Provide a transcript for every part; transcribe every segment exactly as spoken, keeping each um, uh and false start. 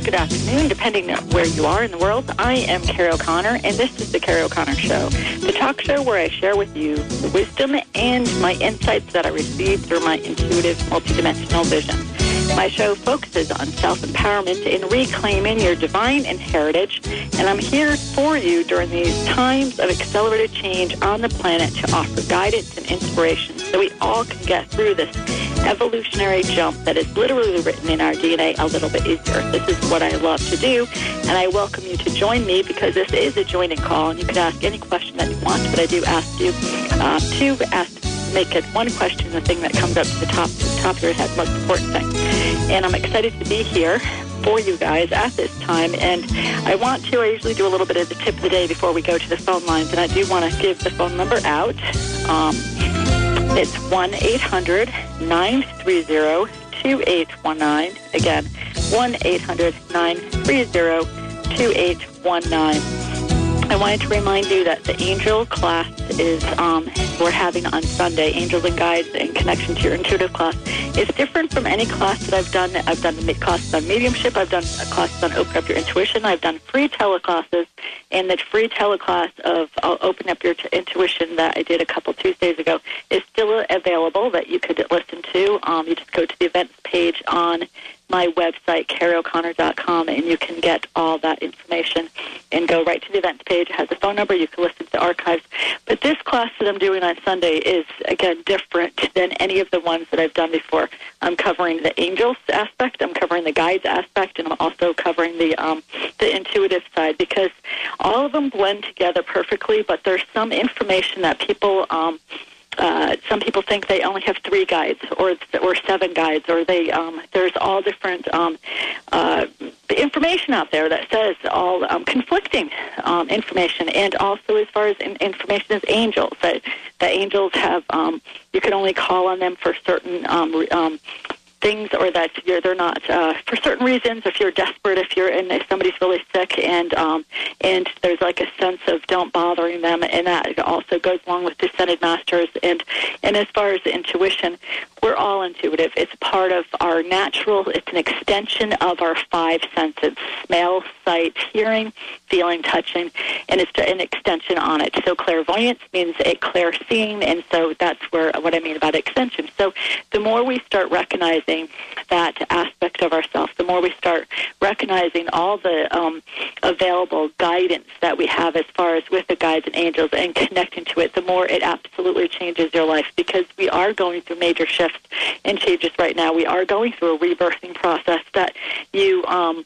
good afternoon, depending on where you are in the world. I am Carrie O'Connor, and this is the Carrie O'Connor Show, the talk show where I share with you the wisdom and my insights that I receive through my intuitive, multidimensional vision. My show focuses on self-empowerment and reclaiming your divine heritage, and I'm here for you during these times of accelerated change on the planet to offer guidance and inspiration so we all can get through this evolutionary jump that is literally written in our D N A a little bit easier. This is what I love to do, and I welcome you to join me because this is a joining call, and you can ask any question that you want, but I do ask you uh, to ask make it one question, the thing that comes up to the top, to the top of your head, most important thing. And I'm excited to be here for you guys at this time. And I want to, I usually do a little bit of the tip of the day before we go to the phone lines. And I do want to give the phone number out. Um, it's one eight hundred nine three zero two eight one nine. Again, one eight hundred nine three zero two eight one nine. I wanted to remind you that the angel class is, um, we're having on Sunday, Angels and Guides in connection to your intuitive class. It's different from any class that I've done. I've done classes on mediumship. I've done classes on Open Up Your Intuition. I've done free teleclasses, and the free teleclass of uh, Open Up Your t- Intuition that I did a couple Tuesdays ago is still available that you could listen to. Um, you just go to the events page on my website, carrie o'connor dot com, and you can get all that information and go right to the events page. It has a phone number. You can listen to the archives. But this class that I'm doing on Sunday is, again, different than any of the ones that I've done before. I'm covering the angels aspect. I'm covering the guides aspect, and I'm also covering the um, the intuitive side because all of them blend together perfectly, but there's some information that people... Um, Uh, some people think they only have three guides or or seven guides, or they um, there's all different um, uh, information out there that says all um, conflicting um, information, and also as far as in, information as angels, that the angels have um, you can only call on them for certain um, um, things, or that you're, they're not uh, for certain reasons. If you're desperate, if you're and if somebody's really sick, and um, and there's like a sense of don't bothering them, and that also goes along with descended masters. And and as far as intuition, we're all intuitive. It's part of our natural. It's an extension of our five senses: smell, sight, hearing, feeling, touching, and it's an extension on it. So clairvoyance means a clear seeing, and so that's where what I mean about extension. So the more we start recognizing that aspect of ourselves, the more we start recognizing all the um, available guidance that we have as far as with the guides and angels and connecting to it, the more it absolutely changes your life, because we are going through major shifts and changes right now. We are going through a rebirthing process that you... Um,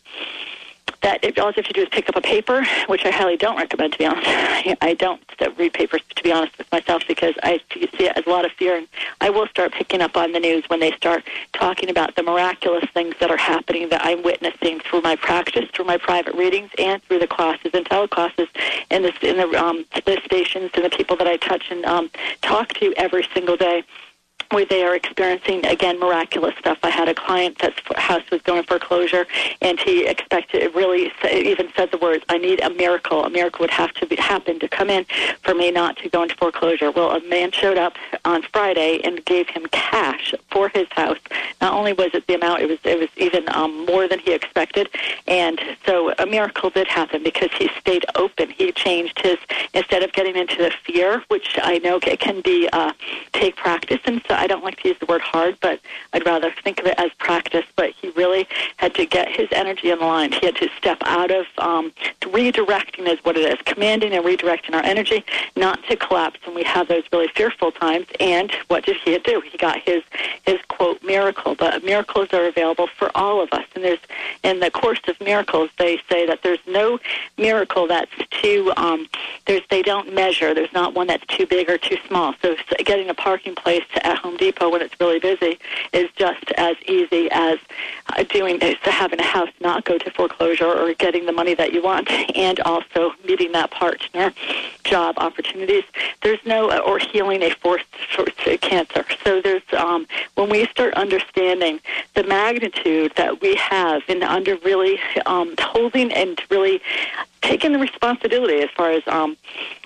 that it, all you have to do is pick up a paper, which I highly don't recommend, to be honest. I don't read papers, to be honest with myself, because I see it as a lot of fear, and I will start picking up on the news when they start talking about the miraculous things that are happening that I'm witnessing through my practice, through my private readings, and through the classes and teleclasses, and the, in the, um, the stations and the people that I touch and um, talk to every single day, where they are experiencing, again, miraculous stuff. I had a client that's house was going for foreclosure, and he expected, it really even said the words, I need a miracle. A miracle would have to be, happen to come in for me not to go into foreclosure. Well, a man showed up on Friday and gave him cash for his house. Not only was it the amount, it was it was even um, more than he expected, and so a miracle did happen because he stayed open. He changed his, instead of getting into the fear, which I know it can be, uh, take practice, and so I don't like to use the word hard, but I'd rather think of it as practice. But he really had to get his energy in line. He had to step out of um, redirecting is what it is, commanding and redirecting our energy, not to collapse when we have those really fearful times. And what did he do? He got his, his quote, miracle. But miracles are available for all of us. And there's, in the Course of Miracles, they say that there's no miracle that's too, um, there's, they don't measure. There's not one that's too big or too small. So getting a parking place at Home Depot when it's really busy is just as easy as uh, doing is having a house not go to foreclosure, or getting the money that you want, and also meeting that partner, job opportunities. There's no, uh, or healing a forced cancer. So there's, um, when we start understanding the magnitude that we have in under really um, holding and really taking the responsibility as far as um,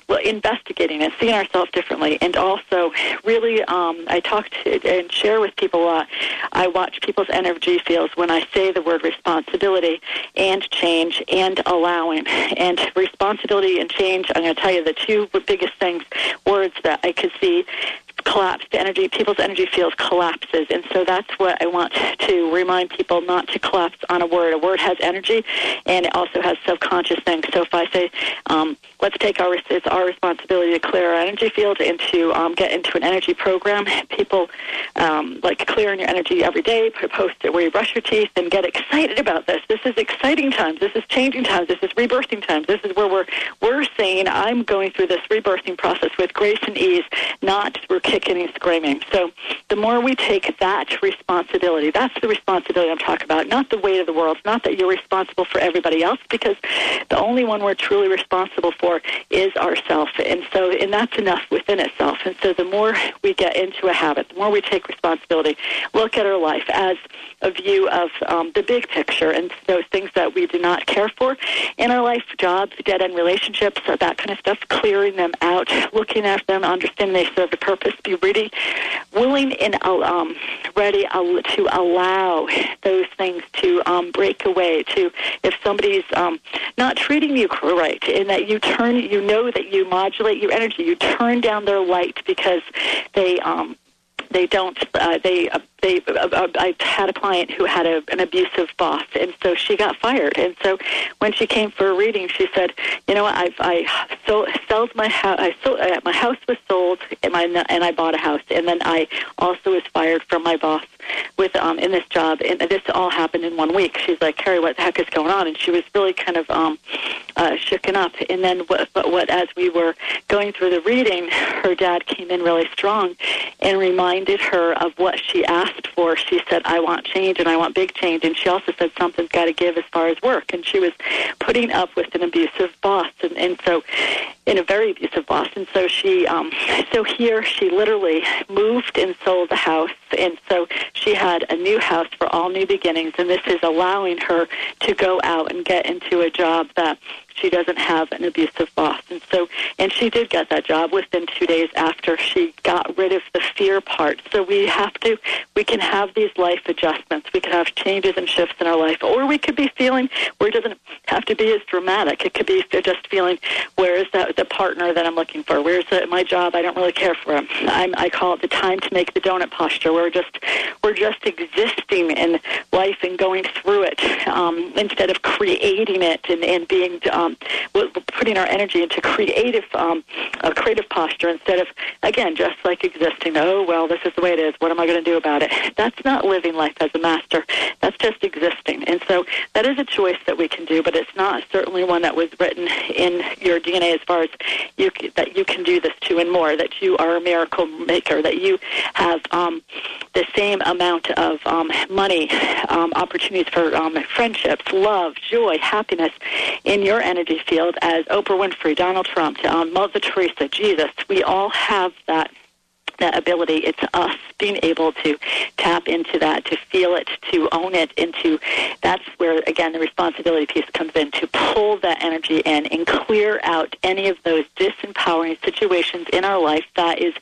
well, investigating it, seeing ourselves differently, and also really, um, I talk to and share with people a lot. I watch people's energy fields when I say the word responsibility and change and allowing. And responsibility and change, I'm going to tell you the two biggest things, words that I could see collapse. The energy, people's energy field collapses. And so that's what I want to remind people, not to collapse on a word. A word has energy, and it also has subconscious things. So if I say, um, let's take our, it's our responsibility to clear our energy field and to um, get into an energy program, people um, like clearing your energy every day, put a post-it where you brush your teeth and get excited about this. This is exciting times. This is changing times. This is rebirthing times. This is where we're, we're saying, I'm going through this rebirthing process with grace and ease, not we're kicking and screaming. So the more we take that responsibility, that's the responsibility I'm talking about, not the weight of the world, not that you're responsible for everybody else, because the only one we're truly responsible for is ourself. And so, and that's enough within itself. And so the more we get into a habit, the more we take responsibility, look at our life as a view of um, the big picture and those things that we do not care for in our life, jobs, dead-end relationships, that kind of stuff, clearing them out, looking at them, understanding they serve a purpose, be ready, willing and um, ready to allow those things to um, break away, to if somebody's um, not treating you right, and that you turn, you know that you modulate your energy, you turn down their light because they um, they don't, uh, they, uh, they, uh, uh, I had a client who had a, an abusive boss, and so she got fired. And so when she came for a reading, she said, you know what, I've, I sold, sold my house, I sold, uh, my house was sold, and, my, and I bought a house, and then I also was fired from my boss with, um, in this job, and this all happened in one week. She's like, Carrie, what the heck is going on? And she was really kind of, um, uh, shooken up. And then what, but what, as we were going through the reading, her dad came in really strong and reminded her of what she asked for. She said, I want change, and I want big change. And she also said something's got to give as far as work. And she was putting up with an abusive boss, and, and so in a very abusive boss. And so she, um, so here she literally moved and sold the house. And so she had a new house for all new beginnings. And this is allowing her to go out and get into a job that she doesn't have an abusive boss. And so, and she did get that job within two days after she got rid of the fear part. So we have to, we can have these life adjustments. We can have changes and shifts in our life, or we could be feeling where it doesn't have to be as dramatic. It could be just feeling, where is that the partner that I'm looking for? Where's the, my job? I don't really care for him. I'm, I call it the time to make the donut posture. We're just, we're just existing in life and going through it um, instead of creating it and, and being um, putting our energy into creative, um, a creative posture instead of, again, just like existing. Oh, well, this is the way it is. What am I going to do about it? That's not living life as a master. That's just existing. And so that is a choice that we can do, but it's not certainly one that was written in your D N A as far as you, that you can do this too and more, that you are a miracle maker, that you have um, the same amount of um, money, um, opportunities for um, friendships, love, joy, happiness in your energy field as Oprah Winfrey, Donald Trump, um, Mother Teresa, Jesus. We all have that that ability. It's us being able to tap into that, to feel it, to own it, into that's where, again, the responsibility piece comes in, to pull that energy in and clear out any of those disempowering situations in our life that is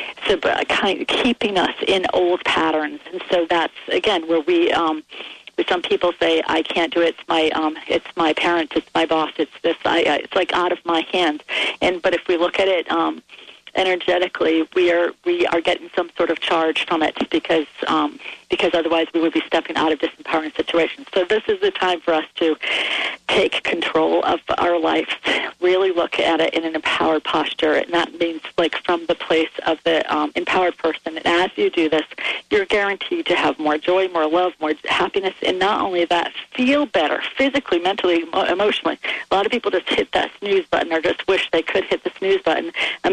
kind of keeping us in old patterns. And so that's, again, where we... Um, some people say, I can't do it. It's my, um, it's my parents. It's my boss. It's this. I, uh, it's like out of my hands. And but if we look at it um, energetically, we are we are getting some sort of charge from it because um, because otherwise we would be stepping out of disempowering situations. So this is the time for us to take control of our life, really look at it in an empowered posture, and that means like from the place of the um, empowered person. And as you do this, you're guaranteed to have more joy, more love, more happiness, and not only that, feel better physically, mentally, emotionally. A lot of people just hit that snooze button or just wish they could hit the snooze button. Imagine them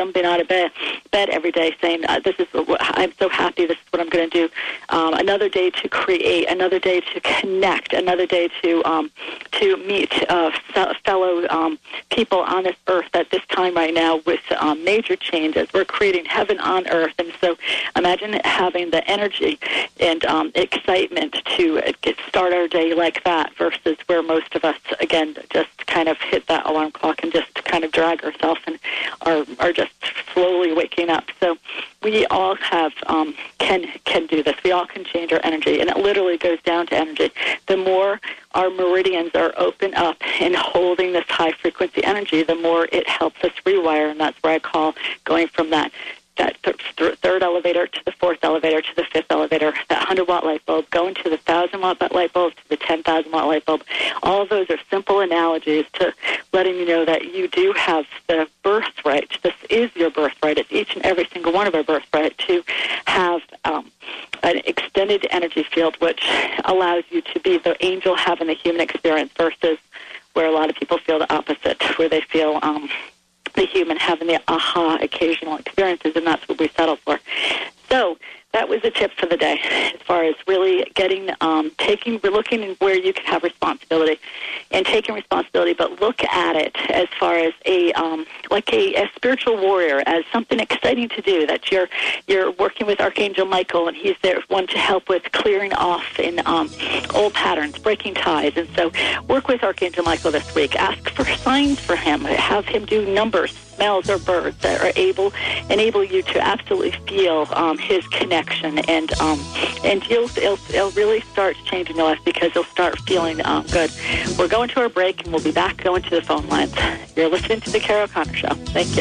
jumping out of bed, bed every day saying, uh, this is, I'm so happy, this is what I'm going to do. Um, another day to create, another day to connect, another day to um, to meet uh, fellow um, people on this earth at this time right now with um, major changes. We're creating heaven on earth. And so imagine having the energy and um, excitement to get, start our day like that versus where most of us, again, just kind of hit that alarm clock and just kind of drag ourselves and are, are just slowly waking up. So we all have um, can can do this. We all can change our energy, and it literally goes down to energy. The more our meridians are open up and holding this high-frequency energy, the more it helps us rewire, and that's where I call going from that that th- th- third elevator to the fourth elevator to the fifth elevator, that one hundred watt light bulb, going to the one thousand watt light bulb to the ten thousand watt light bulb. All of those are simple analogies to letting you know that you do have the birthright. This is your birthright. It's each and every single one of our birthright to have um, an extended energy field, which allows you to be the angel having the human experience versus where a lot of people feel the opposite, where they feel um, the human having the aha occasional experiences, and that's what we settle for. So that was the tip for the day as far as really getting, um, taking, looking at where you can have responsibility and taking responsibility, but look at it as far as a, um, like a, a spiritual warrior, as something exciting to do, that you're, you're working with Archangel Michael, and he's there, one to help with clearing off in um, old patterns, breaking ties. And so work with Archangel Michael this week. Ask for signs for him. Have him do numbers, smells, or birds that are able enable you to absolutely feel um, his connection, and um, and you'll it'll, it'll really start changing your life because you'll start feeling um, good. We're going to our break, and we'll be back going to the phone lines. You're listening to the Carol O'Connor Show. Thank you.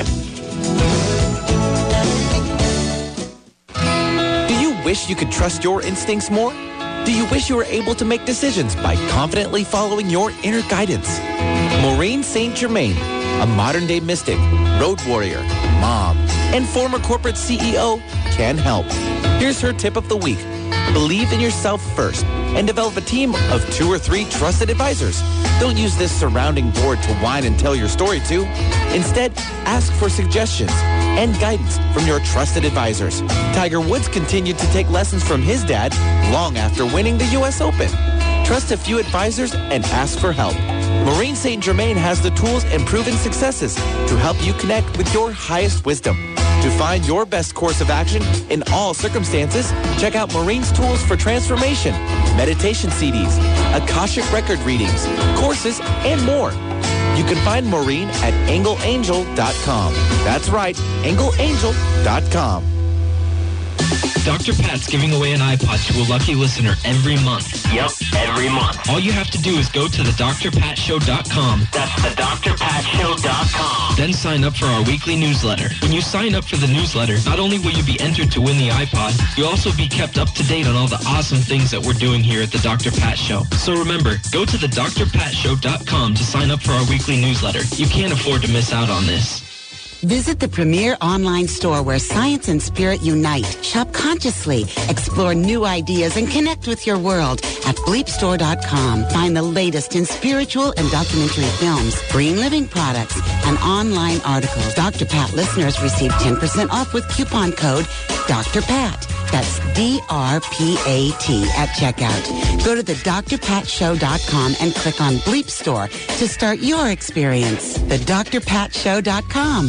Do you wish you could trust your instincts more? Do you wish you were able to make decisions by confidently following your inner guidance? Maureen Saint Germain, a modern-day mystic, road warrior, mom, and former corporate C E O, can help. Here's her tip of the week. Believe in yourself first and develop a team of two or three trusted advisors. Don't use this surrounding board to whine and tell your story to. Instead, ask for suggestions and guidance from your trusted advisors. Tiger Woods continued to take lessons from his dad long after winning the U S Open. Trust a few advisors and ask for help. Maureen Saint Germain has the tools and proven successes to help you connect with your highest wisdom. To find your best course of action in all circumstances, check out Maureen's tools for transformation, meditation C Ds, Akashic record readings, courses, and more. You can find Maureen at angle angel dot com. That's right, angle angel dot com. Doctor Pat's giving away an iPod to a lucky listener every month. Yep, every month. All you have to do is go to the dr pat show dot com. That's the dr pat show dot com. Then sign up for our weekly newsletter. When you sign up for the newsletter, not only will you be entered to win the iPod, you'll also be kept up to date on all the awesome things that we're doing here at the Doctor Pat Show. So remember, go to the dr pat show dot com to sign up for our weekly newsletter. You can't afford to miss out on this. Visit the premier online store where science and spirit unite. Shop consciously, explore new ideas, and connect with your world at bleep store dot com. Find the latest in spiritual and documentary films, green living products, and online articles. Doctor Pat listeners receive ten percent off with coupon code Doctor Pat. That's D R P A T at checkout. Go to the dr pat show dot com and click on Bleep Store to start your experience. the dr pat show dot com.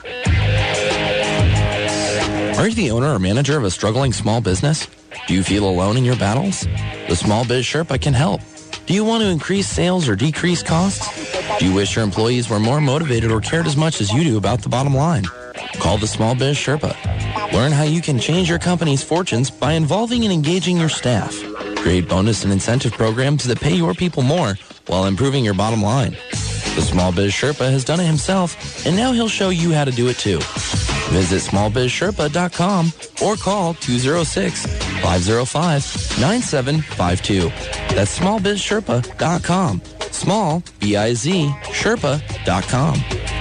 Are you the owner or manager of a struggling small business? Do you feel alone in your battles? The Small Biz Sherpa can help. Do you want to increase sales or decrease costs? Do you wish your employees were more motivated or cared as much as you do about the bottom line? Call the Small Biz Sherpa. Learn how you can change your company's fortunes by involving and engaging your staff. Create bonus and incentive programs that pay your people more while improving your bottom line. The Small Biz Sherpa has done it himself, and now he'll show you how to do it too. Visit small biz sherpa dot com or call two oh six, five oh five, nine seven five two. That's small biz sherpa dot com. Small, B I Z, Sherpa dot com.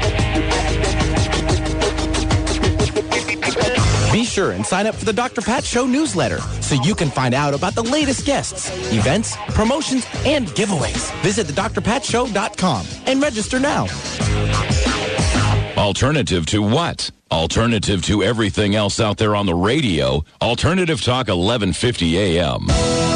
Be sure and sign up for the Doctor Pat Show newsletter so you can find out about the latest guests, events, promotions, and giveaways. Visit the dr pat show dot com and register now. Alternative to what? Alternative to everything else out there on the radio. Alternative Talk eleven fifty A M.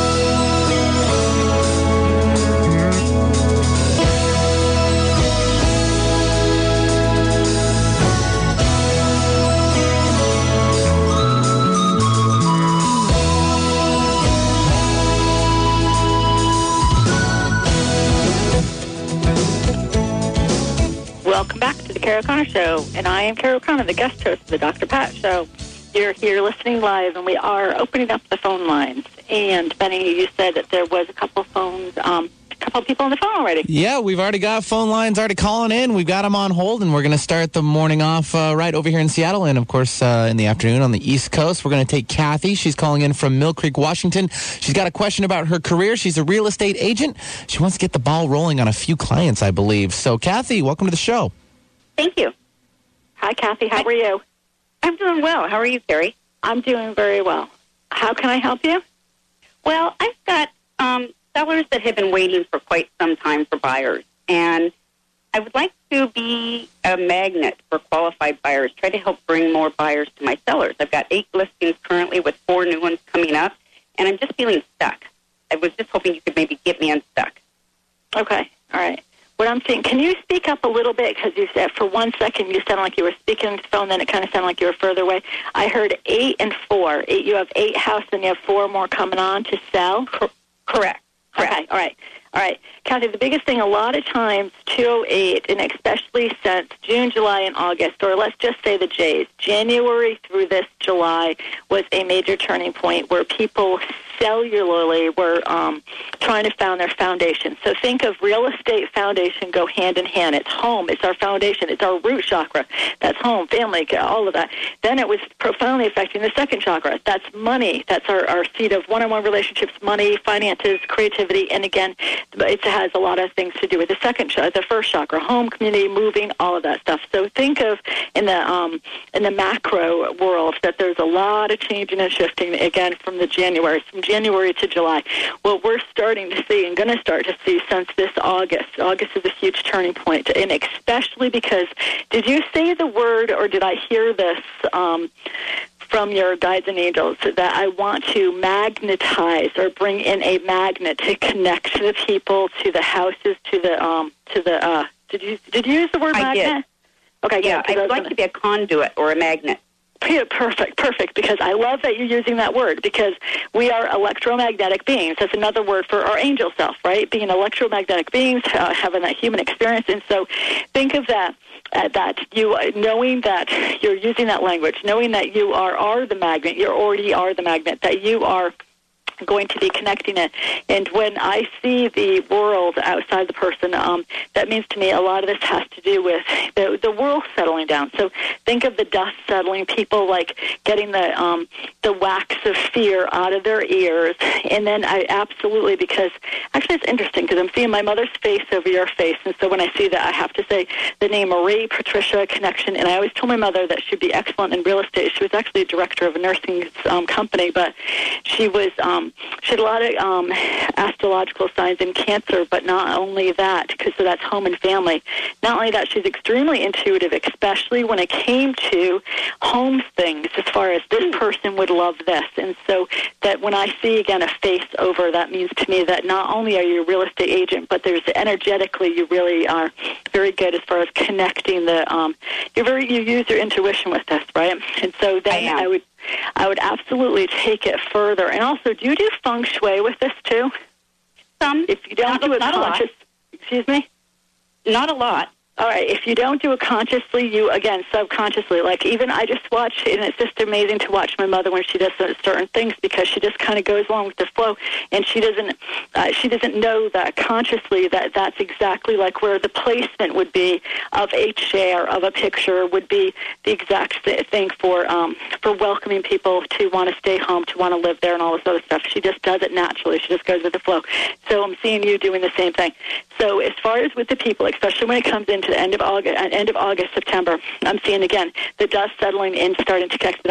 Welcome back to the Carol Connor Show, and I am Carol Connor, the guest host of the Doctor Pat Show. You're here listening live, and we are opening up the phone lines. And Benny, you said that there was a couple phones, um, a couple people on the phone already. Yeah, we've already got phone lines already calling in. We've got them on hold, and we're going to start the morning off uh, right over here in Seattle, and of course uh, in the afternoon on the East Coast. We're going to take Kathy. She's calling in from Mill Creek, Washington. She's got a question about her career. She's a real estate agent. She wants to get the ball rolling on a few clients, I believe. So, Kathy, welcome to the show. Thank you. Hi, Kathy. How are you? I'm doing well. How are you, Carrie? I'm doing very well. How can I help you? Well, I've got um, sellers that have been waiting for quite some time for buyers, and I would like to be a magnet for qualified buyers, try to help bring more buyers to my sellers. I've got eight listings currently with four new ones coming up, and I'm just feeling stuck. I was just hoping you could maybe get me unstuck. Okay. All right. What I'm saying, can you speak up a little bit? Because you said for one second you sounded like you were speaking to the phone, then it kind of sounded like you were further away. I heard eight and four. Eight, you have eight houses and you have four more coming on to sell? Cor- correct. Correct. Okay, all right. All right. Kathy, the biggest thing, a lot of times, two oh eight, and especially since June, July, and August, or let's just say the J's, January through this July was a major turning point where people cellularly were um, trying to found their foundation. So think of real estate foundation go hand in hand. It's home. It's our foundation. It's our root chakra. That's home, family, all of that. Then it was profoundly affecting the second chakra. That's money. That's our, our seat of one-on-one relationships, money, finances, creativity, and again, it has a lot of things to do with the second chakra, the first chakra, home, community, moving, all of that stuff. So think of in the um, in the macro world that there's a lot of changing and shifting again from the January, from January to July. What we're starting to see and going to start to see since this August. August is a huge turning point, and especially because, did you say the word, or did I hear this um, from your guides and angels, that I want to magnetize or bring in a magnet to connect the people to the houses, to the um, to the. Uh, did you did you use the word I magnet? Did. Okay, yeah, yeah, I'd like gonna... to be a conduit or a magnet. Perfect, perfect, because I love that you're using that word, because we are electromagnetic beings. That's another word for our angel self, right? Being electromagnetic beings, uh, having that human experience. And so think of that, uh, that you, knowing that you're using that language, knowing that you are, are the magnet, you already are the magnet, that you are going to be connecting it. And when I see the world outside the person, um, that means to me a lot of this has to do with the, the world settling down. So think of the dust settling, people like getting the um, the wax of fear out of their ears. And then I absolutely, because actually it's interesting because I'm seeing my mother's face over your face. And so when I see that, I have to say the name Marie Patricia Connection. And I always told my mother that she'd be excellent in real estate. She was actually a director of a nursing um, company, but she was... Um, She had a lot of um, astrological signs in Cancer, but not only that, because so that's home and family. Not only that, she's extremely intuitive, especially when it came to home things, as far as this person would love this. And so that when I see, again, a face over, that means to me that not only are you a real estate agent, but there's energetically you really are very good as far as connecting the, um, you're very, you use your intuition with this, right? And so then I, I would I would absolutely take it further. And also, do you do feng shui with this too? Some. If you don't not, do it not conscious, a lot. Excuse me? Not a lot. All right, if you don't do it consciously, you, again, subconsciously, like even I just watch, and it's just amazing to watch my mother when she does certain things, because she just kind of goes along with the flow, and she doesn't uh, she doesn't know that consciously that that's exactly like where the placement would be of a chair, of a picture, would be the exact thing for um, for welcoming people to want to stay home, to want to live there, and all this other stuff. She just does it naturally. She just goes with the flow. So I'm seeing you doing the same thing. So as far as with the people, especially when it comes into the end of August, end of August, September, I'm seeing again the dust settling in, starting to connect the dots.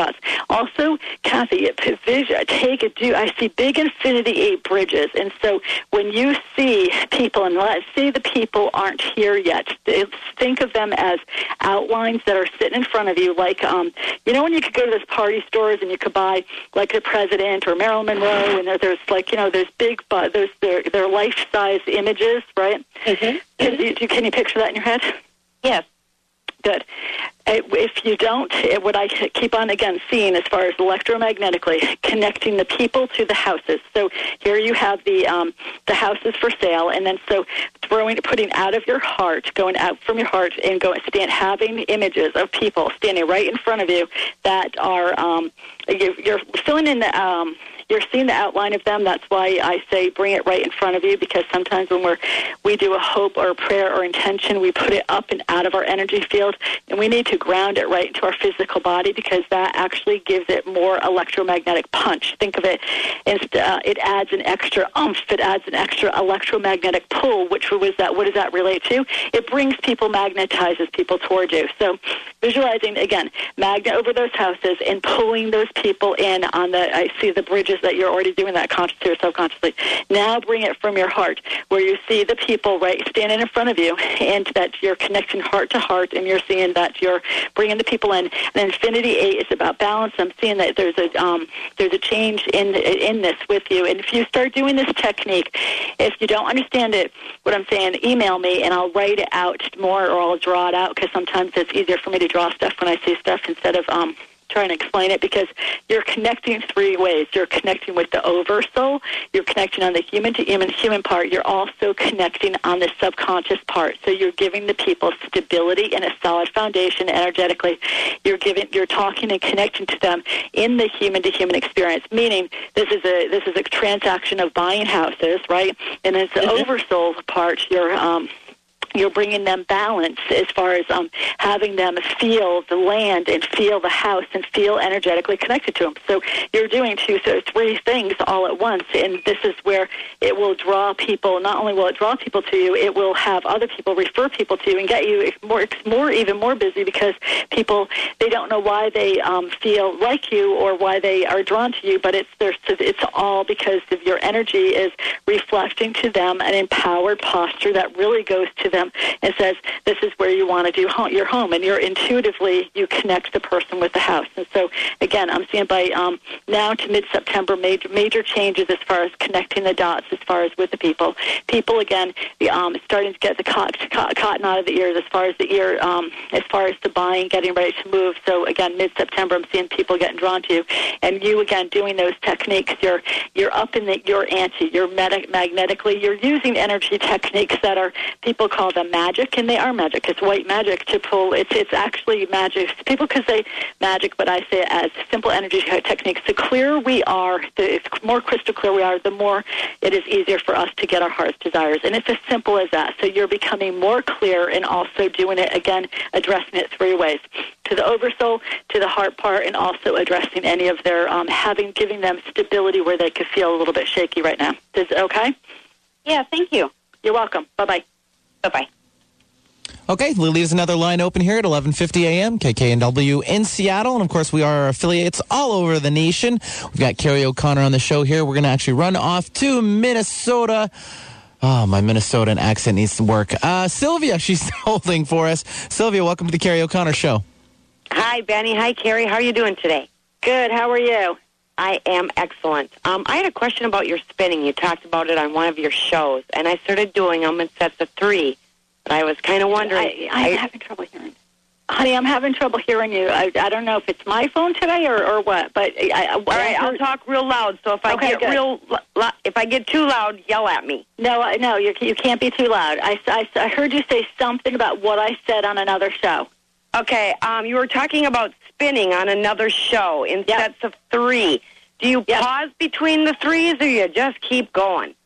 Also, Kathy, vision, take it, do, I see big Infinity eight bridges. And so when you see people, and let's say the people aren't here yet, think of them as outlines that are sitting in front of you, like, um, you know, when you could go to those party stores and you could buy, like, the president or Marilyn Monroe, and there, there's, like, you know, there's big, uh, there's their, their life-size images, right? Mm-hmm. Can, you, can you picture that in your head? Yes. Good. If you don't, what I keep on, again, seeing as far as electromagnetically, connecting the people to the houses. So here you have the um, the houses for sale, and then so throwing, putting out of your heart, going out from your heart, and going, stand, having images of people standing right in front of you that are, um, you're filling in the... Um, You're seeing the outline of them. That's why I say bring it right in front of you, because sometimes when we're, we do a hope or a prayer or intention, we put it up and out of our energy field, and we need to ground it right into our physical body, because that actually gives it more electromagnetic punch. Think of it, uh, it adds an extra oomph. It adds an extra electromagnetic pull, which was that, what does that relate to? It brings people, magnetizes people toward you. So visualizing, again, magnet over those houses and pulling those people in on the, I see the bridges that you're already doing that consciously or subconsciously. Now bring it from your heart, where you see the people right standing in front of you, and that you're connecting heart to heart, and you're seeing that you're bringing the people in. And Infinity eight is about balance. I'm seeing that there's a um, there's a change in in this with you. And if you start doing this technique, if you don't understand it, what I'm saying, email me and I'll write it out more, or I'll draw it out, because sometimes it's easier for me to draw stuff when I see stuff instead of um. trying to explain it, because you're connecting three ways. You're connecting with the oversoul, you're connecting on the human to human human part, you're also connecting on the subconscious part. So you're giving the people stability and a solid foundation energetically. You're giving, you're talking and connecting to them in the human to human experience, meaning this is a this is a transaction of buying houses, right? And it's the mm-hmm. oversoul part. You're um You're bringing them balance as far as um, having them feel the land and feel the house and feel energetically connected to them. So you're doing two, so three things all at once, and this is where it will draw people. Not only will it draw people to you, it will have other people refer people to you and get you more, more even more busy, because people, they don't know why they um, feel like you or why they are drawn to you, but it's their, it's all because of your energy is reflecting to them an empowered posture that really goes to them and says, this is where you want to do home, your home, and you're intuitively, you connect the person with the house. And so, again, I'm seeing by um, now to mid-September, major, major changes as far as connecting the dots, as far as with the people. People, again, the, um, starting to get the cot, cot, cotton out of the ears, as far as the ear, um, as far as the buying, getting ready to move. So, again, mid-September, I'm seeing people getting drawn to you. And you, again, doing those techniques, you're, you're up in the, your ante, you're meta- magnetically, you're using energy techniques that are, people call them magic, and they are magic. It's white magic to pull. It's it's actually magic. People could say magic, but I say it as simple energy techniques. The clearer we are, the more crystal clear we are, the more it is easier for us to get our heart's desires. And it's as simple as that. So you're becoming more clear, and also doing it, again, addressing it three ways. To the oversoul, to the heart part, and also addressing any of their, um, having, giving them stability where they could feel a little bit shaky right now. Is it okay? Yeah, thank you. You're welcome. Bye-bye. Bye-bye. Okay, Lily has another line open here at eleven fifty a.m., K K N W in Seattle. And, of course, we are affiliates all over the nation. We've got Carrie O'Connor on the show here. We're going to actually run off to Minnesota. Oh, my Minnesotan accent needs to work. Uh, Sylvia, she's holding for us. Sylvia, welcome to the Carrie O'Connor Show. Hi, Benny. Hi, Carrie. How are you doing today? Good. How are you? I am excellent. Um, I had a question about your spinning. You talked about it on one of your shows, and I started doing them in sets of three. But I was kind of wondering. I, I'm I, having trouble hearing. Honey, I'm having trouble hearing you. I, I don't know if it's my phone today or, or what, but I, I, all right, I'll talk real loud. So if I okay, get good. real, if I get too loud, yell at me. No, I- no, you you can't be too loud. I, I, I heard you say something about what I said on another show. Okay, um, you were talking about spinning on another show in Yep. sets of three. Do you Yep. pause between the threes, or you just keep going?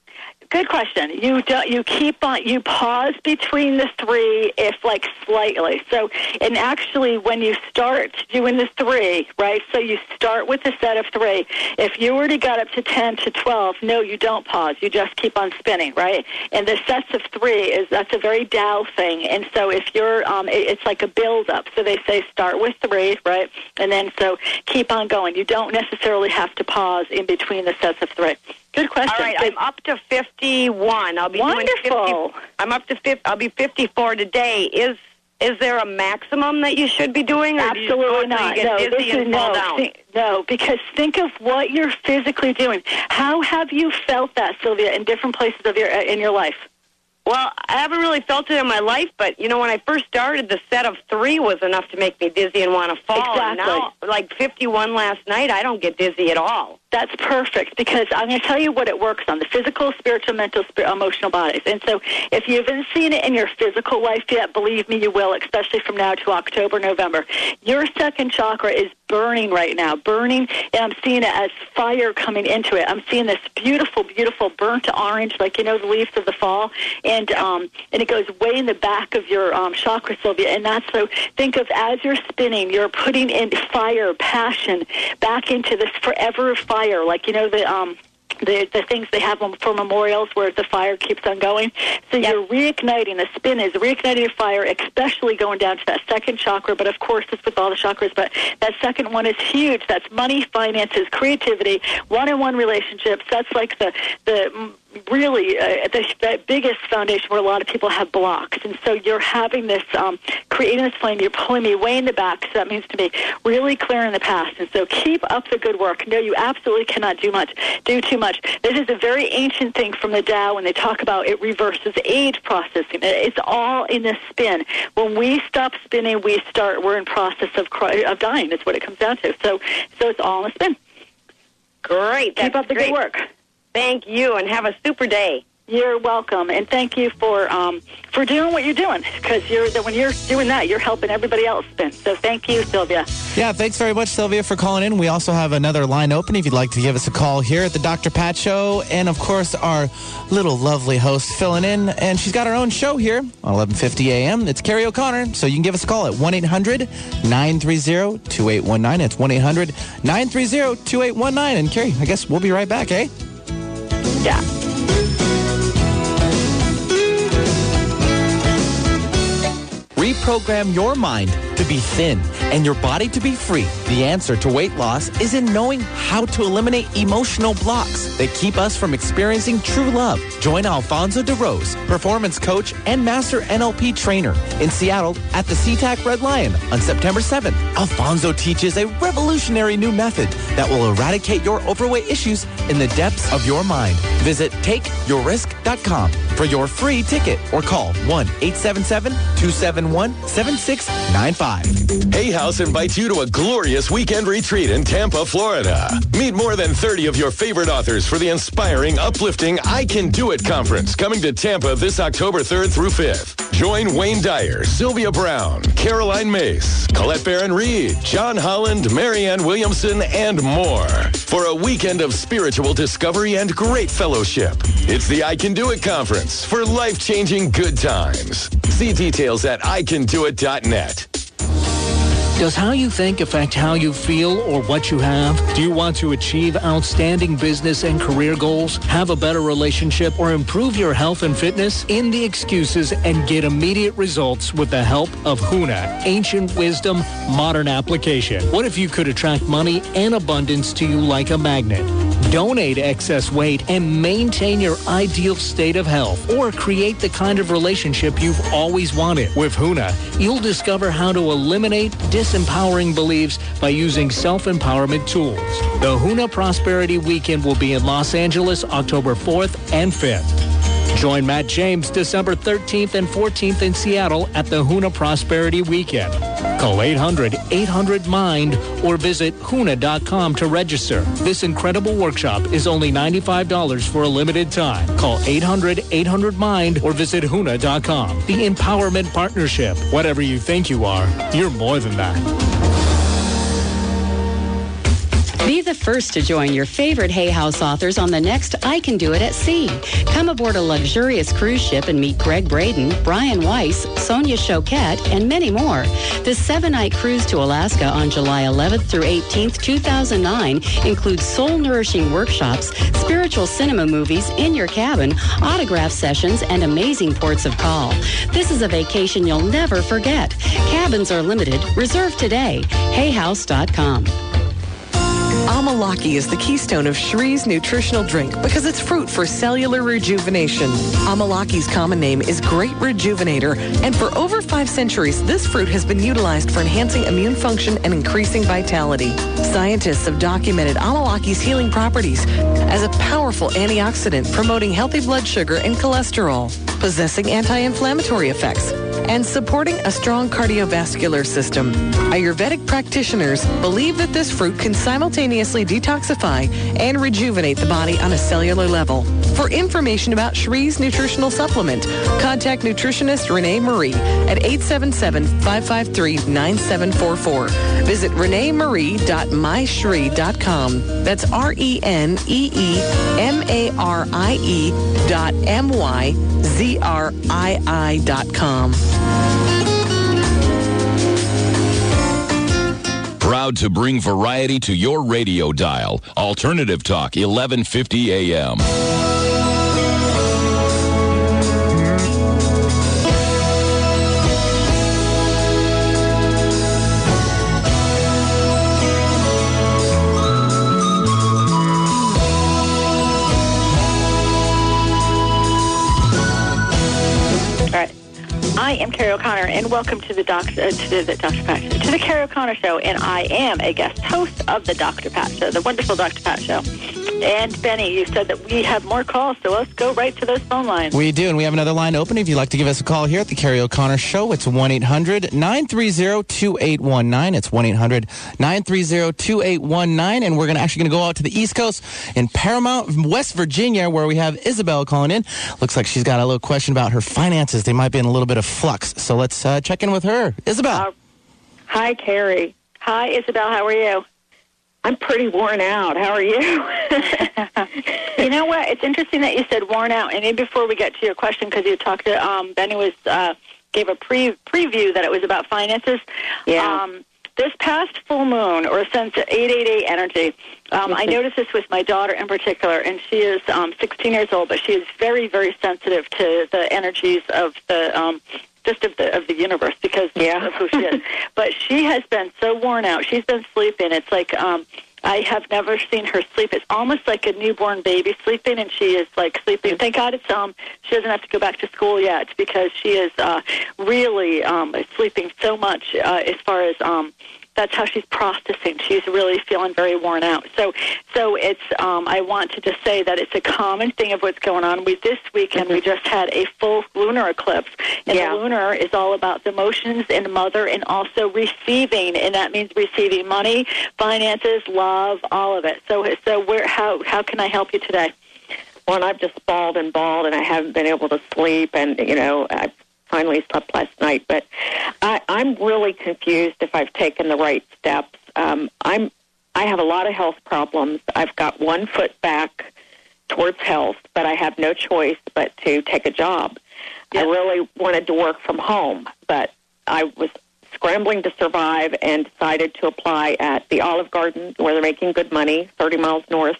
Good question. You do, you keep on, you pause between the three if like slightly. So, and actually when you start doing the three, right, so you start with a set of three. If you were to get up to ten to twelve, no, you don't pause. You just keep on spinning, right? And the sets of three is, that's a very Tao thing. And so if you're, um, it, it's like a build-up. So they say start with three, right? And then so keep on going. You don't necessarily have to pause in between the sets of three. Good question. All right, I'm up to fifty-one. I'll be Wonderful. doing fifty. I'm up to fifty. I'll be fifty-four today. Is is there a maximum that you should be doing? Or Absolutely do you not. You get no, dizzy this is and fall no, down? think, no, because think of what you're physically doing. How have you felt that, Sylvia, in different places of your in your life? Well, I haven't really felt it in my life, but, you know, when I first started, the set of three was enough to make me dizzy and want to fall. Exactly. And now, like fifty-one last night, I don't get dizzy at all. That's perfect, because I'm going to tell you what it works on, the physical, spiritual, mental, spir- emotional bodies. And so if you haven't seen it in your physical life yet, believe me, you will, especially from now to October, November. Your second chakra is burning right now, burning, and I'm seeing it as fire coming into it. I'm seeing this beautiful, beautiful burnt orange, like, you know, the leaves of the fall, and um, and it goes way in the back of your um, chakra, Sylvia, and that's so, think of as you're spinning, you're putting in fire, passion, back into this forever fire. Like, you know, the um, the the things they have for memorials where the fire keeps on going. So yep. You're reigniting. The spin is reigniting your fire, especially going down to that second chakra. But, of course, it's with all the chakras. But that second one is huge. That's money, finances, creativity, one-on-one relationships. That's like the the really uh, the, the biggest foundation where a lot of people have blocks. And so you're having this, um, creating this flame, you're pulling me way in the back, so that means to be really clear in the past. And so keep up the good work. No, you absolutely cannot do much, do too much. This is a very ancient thing from the Tao when they talk about it reverses age processing. It's all in the spin. When we stop spinning, we start, we're in process of, of dying. That's what it comes down to. So, so it's all in the spin. Great. Keep up the great. good work. Thank you, and have a super day. You're welcome, and thank you for um, for doing what you're doing, because you're when you're doing that, you're helping everybody else spin. So thank you, Sylvia. Yeah, thanks very much, Sylvia, for calling in. We also have another line open if you'd like to give us a call here at the Doctor Pat Show. And, of course, our little lovely host filling in, and she's got her own show here on eleven fifty a.m. It's Carrie O'Connor, so you can give us a call at one eight hundred nine three zero two eight one nine. It's one eight hundred nine three zero two eight one nine. And, Carrie, I guess we'll be right back, eh? Yeah. Reprogram your mind to be thin and your body to be free. The answer to weight loss is in knowing how to eliminate emotional blocks that keep us from experiencing true love. Join Alfonso DeRose, performance coach and master N L P trainer in Seattle at the SeaTac Red Lion on September seventh. Alfonso teaches a revolutionary new method that will eradicate your overweight issues in the depths of your mind. Visit take your risk dot com for your free ticket or call one eight seven seven two seven one seven six nine five. Hay House invites you to a glorious weekend retreat in Tampa, Florida. Meet more than thirty of your favorite authors for the inspiring, uplifting I Can Do It conference coming to Tampa this October third through fifth. Join Wayne Dyer, Sylvia Brown, Caroline Mace, Colette Barron-Reed, John Holland, Marianne Williamson, and more for a weekend of spiritual discovery and great fellowship. It's the I Can Do It conference for life-changing good times. See details at I can do it dot net. Does how you think affect how you feel or what you have? Do you want to achieve outstanding business and career goals, have a better relationship, or improve your health and fitness? End the excuses and get immediate results with the help of Huna, Ancient Wisdom Modern Application. What if you could attract money and abundance to you like a magnet? Donate excess weight and maintain your ideal state of health, or create the kind of relationship you've always wanted. With Huna, you'll discover how to eliminate disempowering beliefs by using self-empowerment tools. The Huna Prosperity Weekend will be in Los Angeles October fourth and fifth. Join Matt James December thirteenth and fourteenth in Seattle at the Huna Prosperity Weekend. Call eight hundred eight hundred mind or visit huna dot com to register. This incredible workshop is only ninety-five dollars for a limited time. Call eight hundred eight hundred mind or visit huna dot com. The Empowerment Partnership. Whatever you think you are, you're more than that. Be the first to join your favorite Hay House authors on the next I Can Do It at Sea. Come aboard a luxurious cruise ship and meet Greg Braden, Brian Weiss, Sonia Choquette, and many more. The seven-night cruise to Alaska on July eleventh through eighteenth, two thousand nine includes soul-nourishing workshops, spiritual cinema movies in your cabin, autograph sessions, and amazing ports of call. This is a vacation you'll never forget. Cabins are limited. Reserve today. hay house dot com. Amalaki is the keystone of Shree's nutritional drink because it's fruit for cellular rejuvenation. Amalaki's common name is Great Rejuvenator, and for over five centuries, this fruit has been utilized for enhancing immune function and increasing vitality. Scientists have documented Amalaki's healing properties as a powerful antioxidant promoting healthy blood sugar and cholesterol, possessing anti-inflammatory effects, and supporting a strong cardiovascular system. Ayurvedic practitioners believe that this fruit can simultaneously detoxify and rejuvenate the body on a cellular level. For information about Shree's nutritional supplement, contact nutritionist Renee Marie at eight seven seven, five five three, nine seven four four. Visit renee marie dot my shree dot com. That's R E N E E M A R I E dot M Y Z R I I dot com. Proud to bring variety to your radio dial. Alternative Talk, eleven fifty A M. I am Carrie O'Connor, and welcome to the doc, uh, to the Doctor Pat Show, to the Carrie O'Connor Show, and I am a guest host of the Doctor Pat Show, the wonderful Doctor Pat Show. And Benny, you said that we have more calls, so let's go right to those phone lines. We do, and we have another line open. If you'd like to give us a call here at the Carrie O'Connor Show, it's one eight hundred, nine three zero, two eight one nine. It's one eight hundred, nine three zero, two eight one nine, and we're gonna actually going to go out to the East Coast in Paramount, West Virginia, where we have Isabel calling in. Looks like she's got a little question about her finances. They might be in a little bit of flux, so let's uh, check in with her. Isabel. Uh, hi, Carrie. Hi, Isabel. How are you? I'm pretty worn out. How are you? You know what? It's interesting that you said worn out. And maybe before we get to your question, because you talked to um, Benny was uh, gave a pre preview that it was about finances. Yeah. Um, this past full moon, or since eight eight eight energy, um, I noticed this with my daughter in particular, and she is um, sixteen years old, but she is very, very sensitive to the energies of the um, just of the of the universe because yeah. of who she is. But she has been so worn out. She's been sleeping. It's like um, I have never seen her sleep. It's almost like a newborn baby sleeping, and she is like sleeping. Thank God it's um she doesn't have to go back to school yet because she is uh, really um, sleeping so much uh, as far as um. That's how she's processing. She's really feeling very worn out. So, so it's. Um, I want to just say that it's a common thing of what's going on. We this weekend mm-hmm. we just had a full lunar eclipse, and yeah. the lunar is all about the emotions and mother, and also receiving, and that means receiving money, finances, love, all of it. So, so where? How how can I help you today? Well, I've just bawled and bawled, and I haven't been able to sleep, and you know I've finally slept last night, but I, I'm really confused if I've taken the right steps. Um, I'm, I have a lot of health problems. I've got one foot back towards health, but I have no choice but to take a job. Yep. I really wanted to work from home, but I was scrambling to survive and decided to apply at the Olive Garden, where they're making good money, thirty miles north,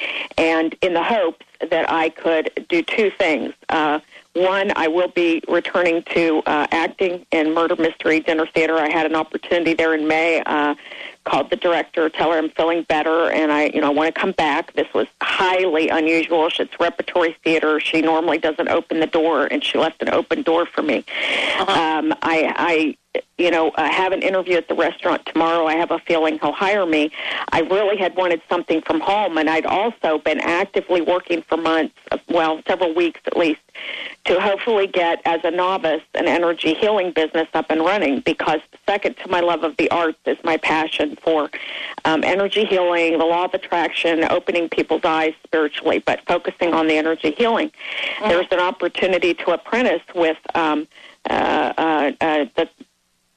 and in the hopes that I could do two things. Uh, One, I will be returning to uh, acting in Murder Mystery Dinner Theater. I had an opportunity there in May. Uh, called the director, tell her I'm feeling better, and I, you know, want to come back. This was highly unusual. It's repertory theater. She normally doesn't open the door, and she left an open door for me. Uh-huh. Um, I, I, you know, I have an interview at the restaurant tomorrow. I have a feeling he'll hire me. I really had wanted something from home, and I'd also been actively working for months, well, several weeks at least, to hopefully get, as a novice, an energy healing business up and running, because second to my love of the arts is my passion for um, energy healing, the law of attraction, opening people's eyes spiritually, but focusing on the energy healing. Mm-hmm. There's an opportunity to apprentice with um, uh, uh, uh, the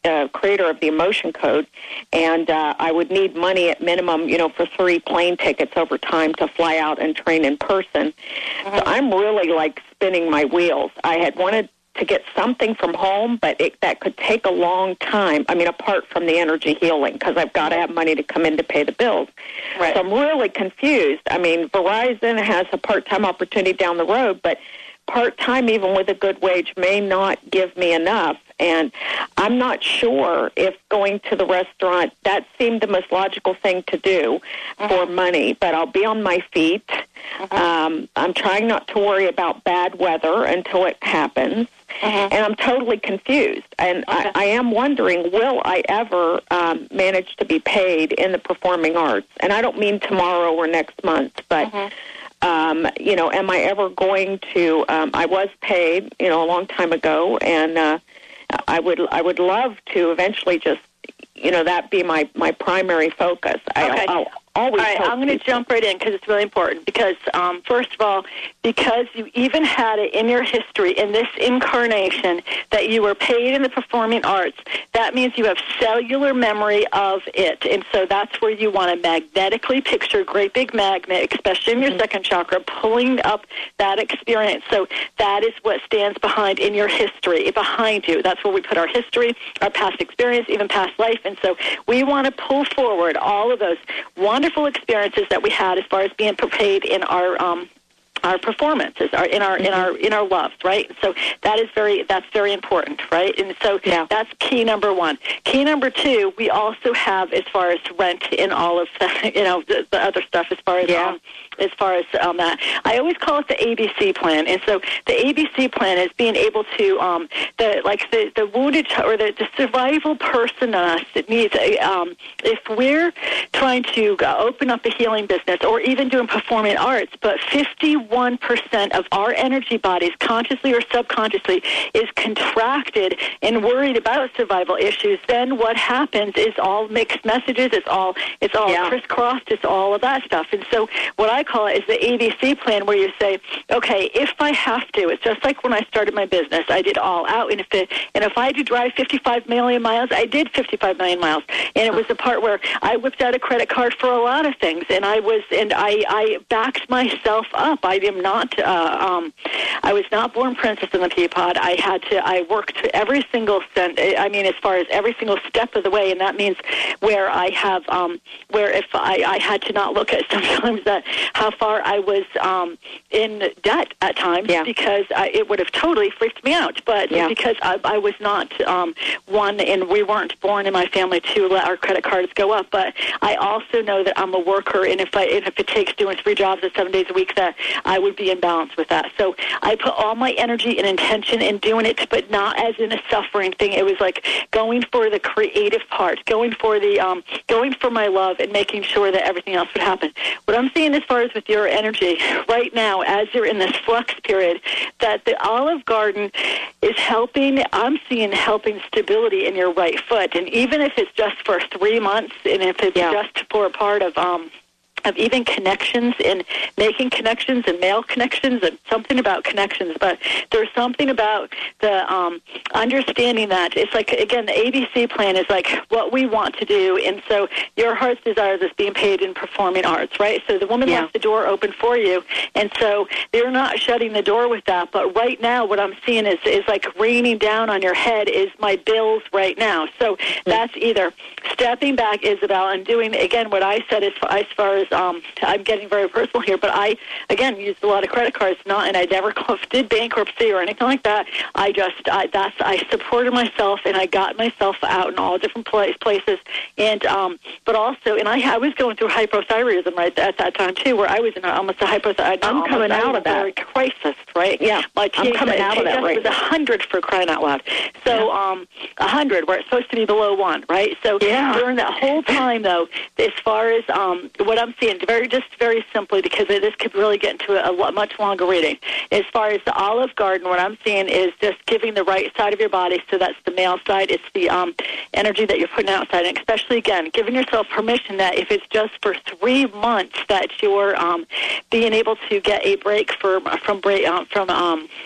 uh, creator of the Emotion Code, and uh, I would need money at minimum, you know, for three plane tickets over time to fly out and train in person. Mm-hmm. So I'm really, like, spinning my wheels. I had wanted to get something from home, but it, that could take a long time. I mean, apart from the energy healing, because I've got to have money to come in to pay the bills. Right. So I'm really confused. I mean, Verizon has a part-time opportunity down the road, but part-time, even with a good wage, may not give me enough. And I'm not sure if going to the restaurant, that seemed the most logical thing to do mm-hmm. for money. But I'll be on my feet. Mm-hmm. Um, I'm trying not to worry about bad weather until it happens. Mm-hmm. And I'm totally confused. And okay. I, I am wondering, will I ever um, manage to be paid in the performing arts? And I don't mean tomorrow or next month, but... Mm-hmm. Um, you know, am I ever going to? Um, I was paid, you know, a long time ago, and uh, I would I would love to eventually just, you know, that be my, my primary focus. I, Okay. I'll always all right, hope I'm going to people- jump right in because it's really important. Because, um, first of all, because you even had it in your history, in this incarnation, that you were paid in the performing arts, that means you have cellular memory of it. And so that's where you want to magnetically picture a great big magnet, especially in your mm-hmm. second chakra, pulling up that experience. So that is what stands behind in your history, behind you. That's where we put our history, our past experience, even past life. And so we want to pull forward all of those wonderful experiences that we had as far as being paid in our um, our performances, our in our mm-hmm. in our in our loves, right? So that is very that's very important, right? And so yeah. that's key number one. Key number two, we also have as far as rent in all of the you know the, the other stuff as far as yeah. um, as far as um, that. I always call it the A B C plan, and so the A B C plan is being able to um, the like the the wounded ch- or the, the survival person in us that needs a um, if we're trying to uh, open up a healing business or even doing performing arts, but fifty-one percent of our energy bodies, consciously or subconsciously, is contracted and worried about survival issues, then what happens is all mixed messages, it's all it's all yeah. crisscrossed, it's all of that stuff. And so what I call it is the A B C plan, where you say, okay, if I have to, it's just like when I started my business, I did all out, and if it, and if I had to drive fifty-five million miles, I did fifty-five million miles, and it was the part where I whipped out a credit card for a lot of things, and I was, and I, I backed myself up. I am not, uh, um, I was not born princess in the teapot. I had to, I worked every single cent, I mean, as far as every single step of the way, and that means where I have, um, where if I, I had to not look at sometimes that how far I was um, in debt at times yeah. because I, it would have totally freaked me out, but yeah. because I, I was not um, one, and we weren't born in my family to let our credit cards go up, but I also know that I'm a worker, and if I, and if it takes doing three jobs at seven days a week, that I would be in balance with that. So I put all my energy and intention in doing it, but not as in a suffering thing. It was like going for the creative part, going for the, um, going for my love, and making sure that everything else would happen. What I'm seeing as far as with your energy right now, as you're in this flux period, that the Olive Garden is helping, I'm seeing helping stability in your right foot. And even if it's just for three months, and if it's yeah. just for a part of, um, of even connections and making connections and male connections and something about connections, but there's something about the um, understanding that it's like, again, the A B C plan is like what we want to do, and so your heart's desire is being paid in performing arts, right? So the woman yeah. left the door open for you, and so they're not shutting the door with that, but right now what I'm seeing is, is like raining down on your head is my bills right now. So mm-hmm. that's either stepping back, Isabel, and doing, again, what I said as far as, far as Um, I'm getting very personal here, but I, again, used a lot of credit cards, not, and I never did bankruptcy or anything like that. I just, I, that's, I supported myself, and I got myself out in all different place, places, and, um, but also, and I, I was going through hypothyroidism right at that time, too, where I was in a, almost a hypothyroid. I'm coming out of that. Crisis, right? Yeah, my I'm coming out of that right was a hundred for crying out loud. So, yeah. um, a hundred, where it's supposed to be below one, right? So yeah. during that whole time, though, as far as um, what I'm seeing, very just very simply, because this could really get into a, a much longer reading. As far as the Olive Garden, what I'm seeing is just giving the right side of your body. So that's the male side. It's the um, energy that you're putting outside, and especially again, giving yourself permission that if it's just for three months, that you're um, being able to get a break from from break uh, from um,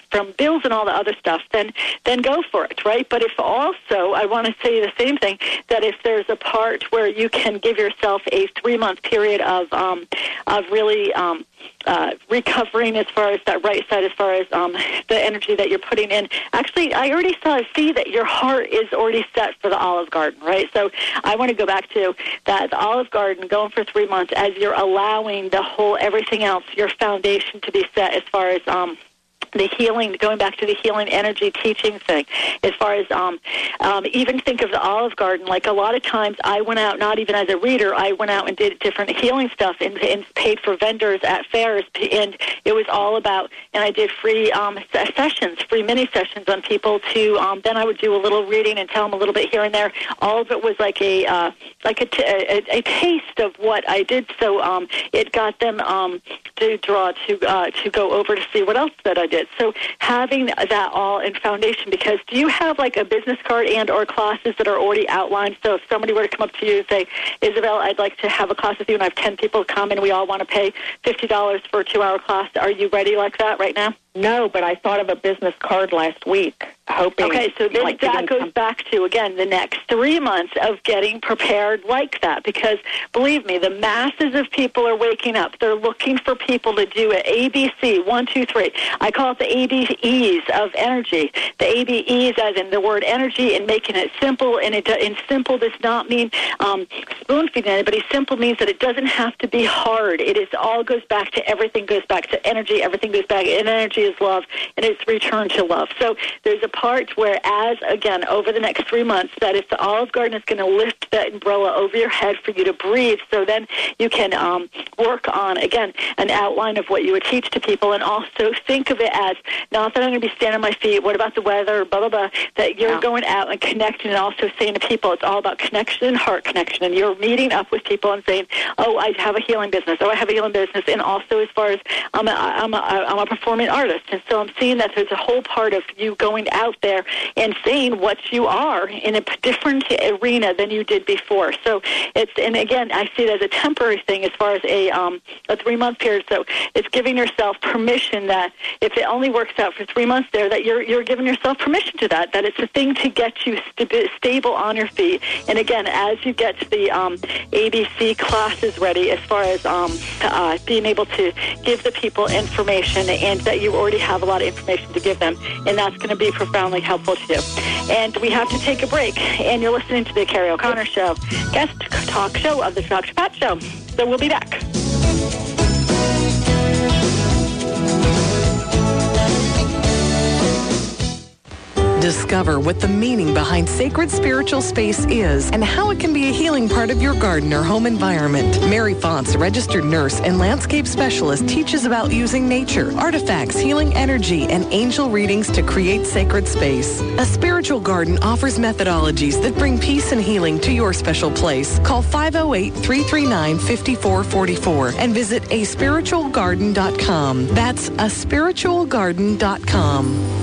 from bills and all the other stuff, then then go for it, right? But if also, I want to say the same thing, that if there's a part where you can give yourself a three-month period of um, of really um, uh, recovering as far as that right side, as far as um, the energy that you're putting in. Actually, I already saw see that your heart is already set for the Olive Garden, right? So I want to go back to that, the Olive Garden, going for three months as you're allowing the whole, everything else, your foundation to be set as far as um, the healing, going back to the healing energy teaching thing, as far as um, um, even think of the Olive Garden. Like a lot of times I went out, not even as a reader, I went out and did different healing stuff and, and paid for vendors at fairs, and it was all about, and I did free um, sessions, free mini sessions on people to, um, then I would do a little reading and tell them a little bit here and there. All of it was like a uh, like a, t- a, a taste of what I did, so um, it got them um, to draw to uh, to go over to see what else that I did. So having that all in foundation, because do you have like a business card and or classes that are already outlined? So if somebody were to come up to you and say, Isabel, I'd like to have a class with you, and I have ten people come and we all want to pay fifty dollars for a two-hour class, are you ready like that right now? No, but I thought of a business card last week, hoping... Okay, so then like, that goes back to, again, the next three months of getting prepared like that, because, believe me, the masses of people are waking up. They're looking for people to do it. A B C, one, two, three. I call it the A B Es of energy. The A B Es as in the word energy, and making it simple, and, it, and simple does not mean um, spoon-feeding anybody. Simple means that it doesn't have to be hard. It is all goes back to, everything goes back to energy. Everything goes back, and energy is love, and it's return to love. So there's a part where, as again, over the next three months, that if the Olive Garden is going to lift that umbrella over your head for you to breathe, so then you can um, work on, again, an outline of what you would teach to people, and also think of it as, not that I'm going to be standing on my feet, what about the weather, blah, blah, blah, that you're yeah. going out and connecting, and also saying to people, it's all about connection and heart connection, and you're meeting up with people and saying, oh, I have a healing business, oh, I have a healing business, and also as far as I'm a, I'm a, I'm a performing artist. And so I'm seeing that there's a whole part of you going out there and saying what you are in a different arena than you did before. So it's, and again, I see it as a temporary thing as far as a um, a three-month period. So it's giving yourself permission that if it only works out for three months there, that you're you're giving yourself permission to that, that it's a thing to get you st- stable on your feet. And again, as you get to the um, A B C classes ready, as far as um, uh, being able to give the people information, and that you already have a lot of information to give them, and that's going to be profoundly helpful to you. And we have to take a break, and you're listening to the Carrie O'Connor Show, guest talk show of the Doctor Pat Show. So we'll be back. Discover what the meaning behind sacred spiritual space is and how it can be a healing part of your garden or home environment. Mary Fonts, registered nurse and landscape specialist, teaches about using nature, artifacts, healing energy, and angel readings to create sacred space. A spiritual garden offers methodologies that bring peace and healing to your special place. Call five oh eight, three three nine, five four four four and visit a spiritual garden dot com. That's a spiritual garden dot com.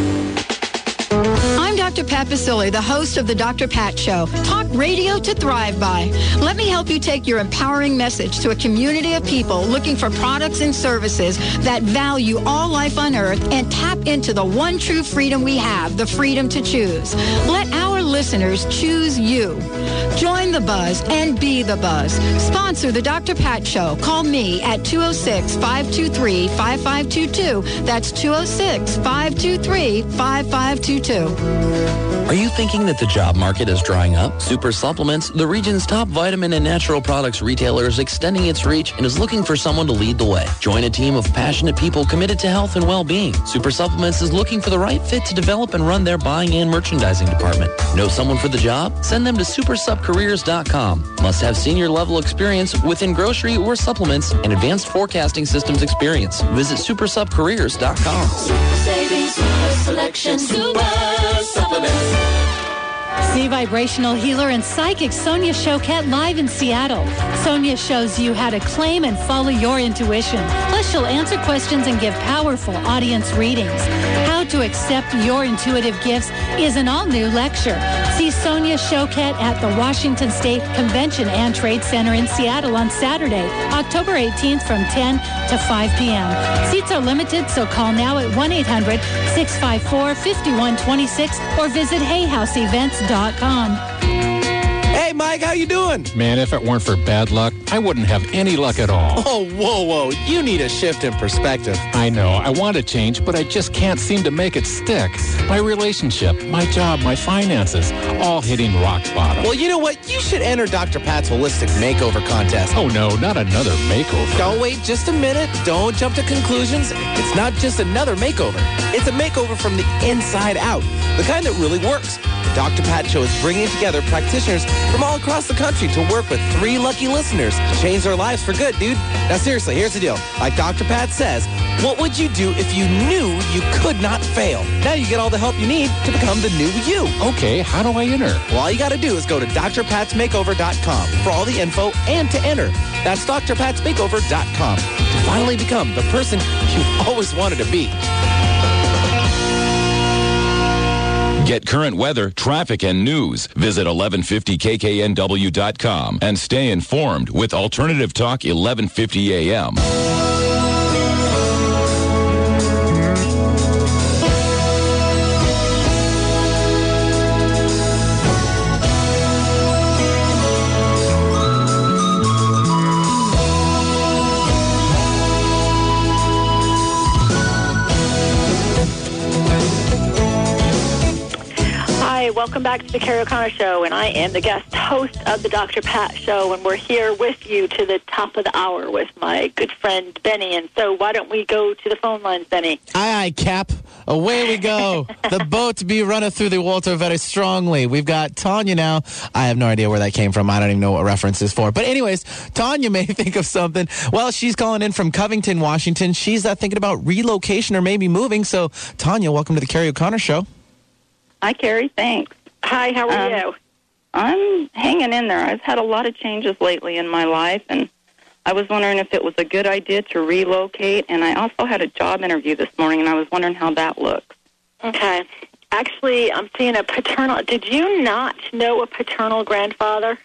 I'm Doctor Pat Baccili, the host of the Doctor Pat Show. Talk radio to thrive by. Let me help you take your empowering message to a community of people looking for products and services that value all life on earth and tap into the one true freedom we have, the freedom to choose. Let our listeners choose you. Join the buzz and be the buzz. Sponsor the Doctor Pat Show. Call me at two oh six, five two three, five five two two. That's two oh six, five two three, five five two two. Are you thinking that the job market is drying up? Super Supplements, the region's top vitamin and natural products retailer, is extending its reach and is looking for someone to lead the way. Join a team of passionate people committed to health and well-being. Super Supplements is looking for the right fit to develop and run their buying and merchandising department. Know someone for the job? Send them to super sup careers dot com. Must have senior level experience within grocery or supplements and advanced forecasting systems experience. Visit super sup careers dot com. Super savings, super selection, super supplements. See vibrational healer and psychic Sonia Choquette live in Seattle. Sonia shows you how to claim and follow your intuition. Plus, she'll answer questions and give powerful audience readings. How to accept your intuitive gifts is an all-new lecture. See See Sonia Choquette at the Washington State Convention and Trade Center in Seattle on Saturday, October eighteenth from ten to five p.m. Seats are limited, so call now at one eight hundred six five four five one two six or visit hay house events dot com. Hey, Mike, how you doing? Man, if it weren't for bad luck, I wouldn't have any luck at all. Oh, whoa, whoa. You need a shift in perspective. I know. I want to change, but I just can't seem to make it stick. My relationship, my job, my finances, all hitting rock bottom. Well, you know what? You should enter Doctor Pat's Holistic Makeover Contest. Oh, no, not another makeover. Don't wait just a minute. Don't jump to conclusions. It's not just another makeover. It's a makeover from the inside out, the kind that really works. The Doctor Pat Show is bringing together practitioners from all across the country to work with three lucky listeners to change their lives for good, dude. Now, seriously, here's the deal. Like Doctor Pat says, what would you do if you knew you could not fail? Now you get all the help you need to become the new you. Okay, how do I enter? Well, all you got to do is go to D R pats makeover dot com for all the info and to enter. That's D R pats makeover dot com to finally become the person you've always wanted to be. Get current weather, traffic, and news. Visit eleven fifty K K N W dot com and stay informed with Alternative Talk eleven fifty A M. Welcome back to the Carrie O'Connor Show, and I am the guest host of the Doctor Pat Show, and we're here with you to the top of the hour with my good friend Benny. And so why don't we go to the phone lines, Benny? Aye, aye, Cap. Away we go. The boat be runneth through the water very strongly. We've got Tanya now. I have no idea where that came from. I don't even know what reference is for. But anyways, Tanya may think of something. Well, she's calling in from Covington, Washington. She's uh, thinking about relocation or maybe moving. So, Tanya, welcome to the Carrie O'Connor Show. Hi, Carrie. Thanks. Hi, how are um, you? I'm hanging in there. I've had a lot of changes lately in my life, and I was wondering if it was a good idea to relocate. And I also had a job interview this morning, and I was wondering how that looks. Okay. Actually, I'm seeing a paternal... Did you not know a paternal grandfather?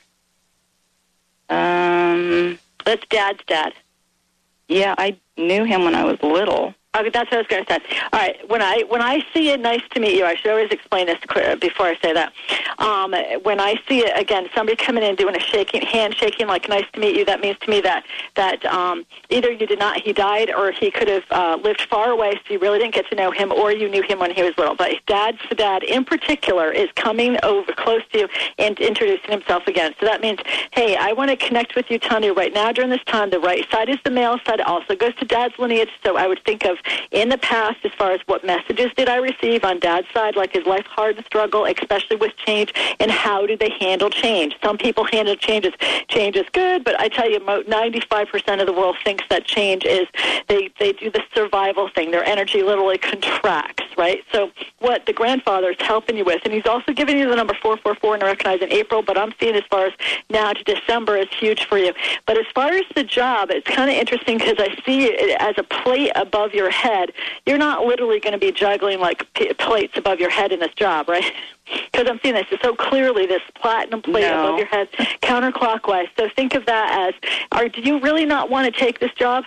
Um, That's Dad's dad. Yeah, I knew him when I was little. Okay, that's what I was going to say. All right, when I when I see it, nice to meet you. I should always explain this before I say that. Um, when I see it again, somebody coming in doing a shaking, handshaking, like nice to meet you. That means to me that that um, either you did not, he died, or he could have uh, lived far away, so you really didn't get to know him, or you knew him when he was little. But Dad's dad, in particular, is coming over close to you and introducing himself again. So that means, hey, I want to connect with you, Tanya, right now during this time. The right side is the male side. It also goes to Dad's lineage. So I would think of in the past, as far as what messages did I receive on Dad's side, like his life hard and struggle, especially with change, and how do they handle change? Some people handle changes. Change is good, but I tell you, ninety-five percent of the world thinks that change is, they, they do the survival thing. Their energy literally contracts, right? So what the grandfather is helping you with, and he's also giving you the number four four four and recognizing April, but I'm seeing as far as now to December is huge for you. But as far as the job, it's kind of interesting because I see it as a plate above your head. You're not literally going to be juggling like p- plates above your head in this job, right? Because I'm seeing this so clearly, this platinum plate No. above your head, counterclockwise. So think of that as, are, do you really not want to take this job?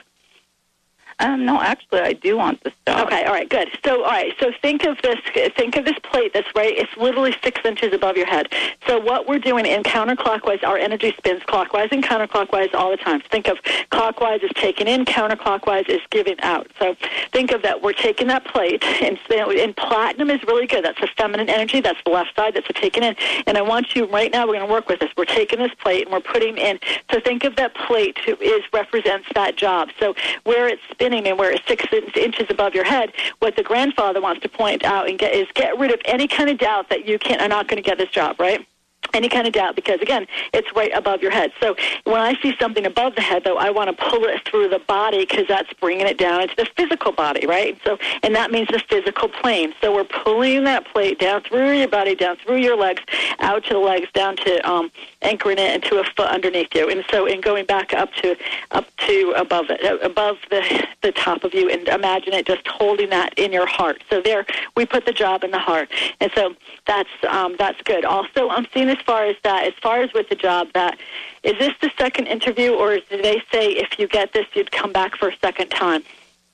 Um, no, actually, I do want this job. Okay, all right, good. So, all right, so think of this. Think of this plate that's right. It's literally six inches above your head. So, what we're doing in counterclockwise, our energy spins clockwise and counterclockwise all the time. Think of clockwise is taking in, counterclockwise is giving out. So, think of that. We're taking that plate, and, and platinum is really good. That's the feminine energy. That's the left side. That's the taking in. And I want you right now. We're going to work with this. We're taking this plate and we're putting in. So, think of that plate is represents that job. So, where it's spinning and where it's six inches above your head, what the grandfather wants to point out and get is get rid of any kind of doubt that you can't are not going to get this job, right? Any kind of doubt, because again, it's right above your head. So when I see something above the head, though, I want to pull it through the body because that's bringing it down into the physical body, right? So, and that means the physical plane. So we're pulling that plate down through your body, down through your legs, out to the legs, down to um, anchoring it into a foot underneath you. And so in going back up to up to above it, above the, the top of you, and imagine it just holding that in your heart. So there, we put the job in the heart. And so that's um, that's good. Also, I'm seeing as far as that, as far as with the job, that is this the second interview, or did they say if you get this, you'd come back for a second time?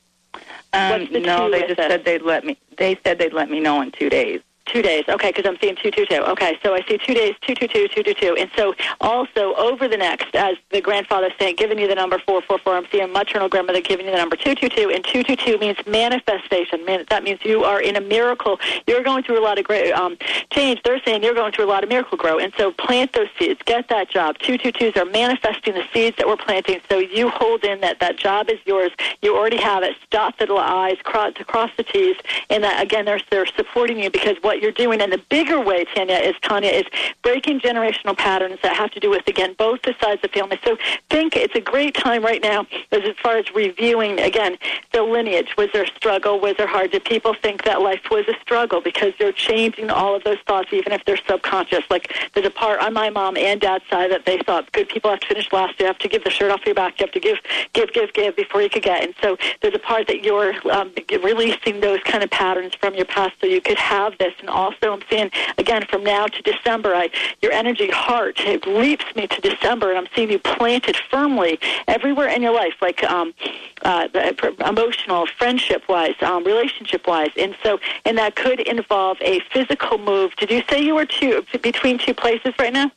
Um, the no, two they with just it? said they'd let me. They said they'd let me know in two days. Two days, okay, because I'm seeing two two two. Okay, so I see two days, two two two, two two two, and so also over the next, as the grandfather saying, giving you the number four four four. I'm seeing maternal grandmother giving you the number two two two, and two two two means manifestation. Man, that means you are in a miracle. You're going through a lot of great um, change. They're saying you're going through a lot of miracle growth, and so plant those seeds. Get that job. two two twos are manifesting the seeds that we're planting. So you hold in that that job is yours. You already have it. Dot the I's, cross, cross the T's, and that again, they're they're supporting you because what you're doing in the bigger way, Tanya, is Tanya is breaking generational patterns that have to do with, again, both the sides of the family. So think it's a great time right now as, as far as reviewing, again, the lineage. Was there a struggle? Was there hard? Did people think that life was a struggle? Because you're changing all of those thoughts, even if they're subconscious. Like there's a part on my mom and dad's side that they thought good people have to finish last. You have to give the shirt off your back. You have to give, give, give, give before you could get. And so there's a part that you're um, releasing those kind of patterns from your past so you could have this. And also I'm seeing, again, from now to December, I, your energy heart, it leaps me to December, and I'm seeing you planted firmly everywhere in your life, like um, uh, emotional, friendship-wise, um, relationship-wise. And so, and that could involve a physical move. Did you say you were two, between two places right now?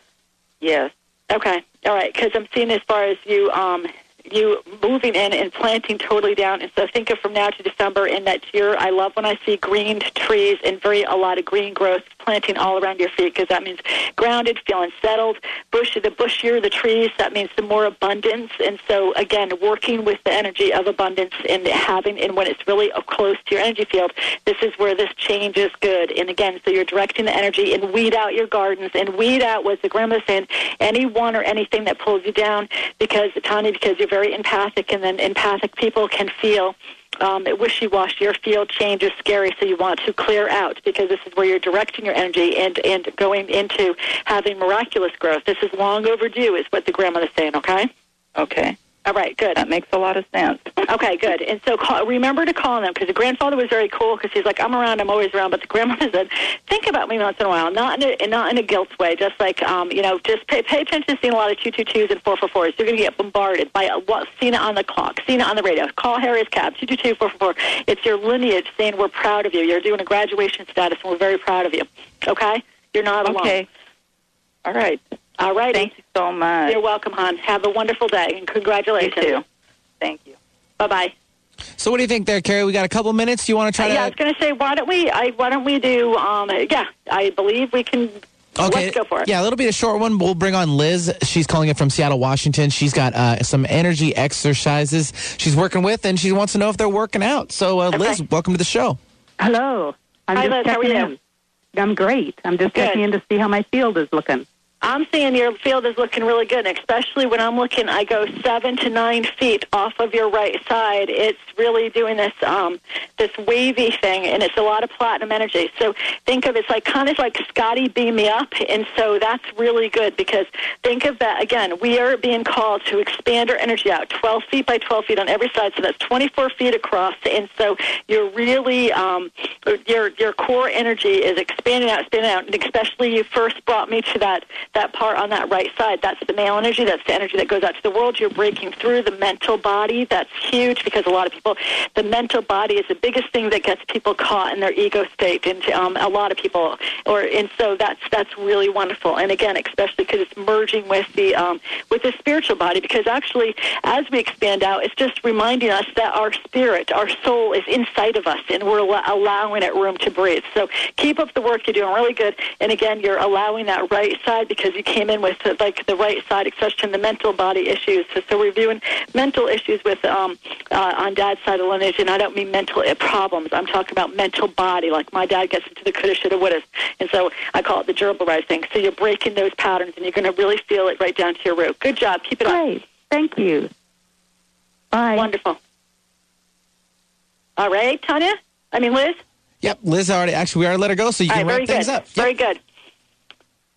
Yes. Okay. All right. Because I'm seeing as far as you... Um, you moving in and planting totally down. And so think of from now to December in that year. I love when I see green trees and very a lot of green growth planting all around your feet because that means grounded, feeling settled. Bush, the bushier the trees, that means the more abundance. And so, again, working with the energy of abundance and having, and when it's really close to your energy field, this is where this change is good. And again, so you're directing the energy and weed out your gardens and weed out, was the grandmother saying, anyone or anything that pulls you down because, Tanya, because you're very empathic, and then empathic people can feel um, wishy-washy. Your field change is scary, so you want to clear out because this is where you're directing your energy and, and going into having miraculous growth. This is long overdue is what the grandmother's saying, okay? Okay. All right, good. That makes a lot of sense. Okay, good. And so call, remember to call them because the grandfather was very cool because he's like, I'm around, I'm always around. But the grandmother said, think about me once in a while, not in a, not in a guilt way, just like, um, you know, just pay, pay attention to seeing a lot of two two twos and four four fours. You're going to get bombarded by uh, what, seeing it on the clock, seeing it on the radio. Call Harry's Cab, two two two, four four four. It's your lineage saying we're proud of you. You're doing a graduation status, and we're very proud of you. Okay? You're not alone. Okay. All right. All right. Thank you so much. You're welcome, hon. Have a wonderful day, and congratulations. You too. Thank you. Bye-bye. So what do you think there, Carrie? We got a couple minutes. Do you want to try uh, to... Yeah, I was going to say, why don't we, I, why don't we do, um, yeah, I believe we can... Okay. Let's go for it. Yeah, a little bit of short one. We'll bring on Liz. She's calling it from Seattle, Washington. She's got uh, some energy exercises she's working with, and she wants to know if they're working out. So, uh, Okay. Liz, welcome to the show. Hello. I'm Hi, just Liz. How are checking you? in. I'm great. I'm just Good. checking in to see how my field is looking. I'm seeing your field is looking really good, and especially when I'm looking, I go seven to nine feet off of your right side. It's really doing this um, this wavy thing, and it's a lot of platinum energy. So think of it's like kind of like Scotty beam me up, and so that's really good because think of that, again, we are being called to expand our energy out, twelve feet by twelve feet on every side, so that's twenty-four feet across, and so you're really, um, your your core energy is expanding out, expanding out, and especially you first brought me to that that part on that right side. That's the male energy. That's the energy that goes out to the world. You're breaking through the mental body. That's huge because a lot of people, the mental body is the biggest thing that gets people caught in their ego state, and um, a lot of people, or and so that's that's really wonderful. And again, especially because it's merging with the um, with the spiritual body. Because actually, as we expand out, it's just reminding us that our spirit, our soul, is inside of us, and we're al- allowing it room to breathe. So keep up the work. You're doing really good. And again, you're allowing that right side because you came in with like the right side, especially in the mental body issues. So, so we're viewing mental issues with um, uh, on Dad's side of the lineage, and I don't mean mental problems. I'm talking about mental body. Like my dad gets into the coulda, shoulda, wouldas, and so I call it the gerbil rise thing. So you're breaking those patterns, and you're going to really feel it right down to your root. Good job. Keep it up. Great. Thank you. Bye. Wonderful. All right, Tanya? I mean, Liz? Yep, Liz already, actually, we already let her go, so you All can right, wrap very things good. up. Yep. Very good.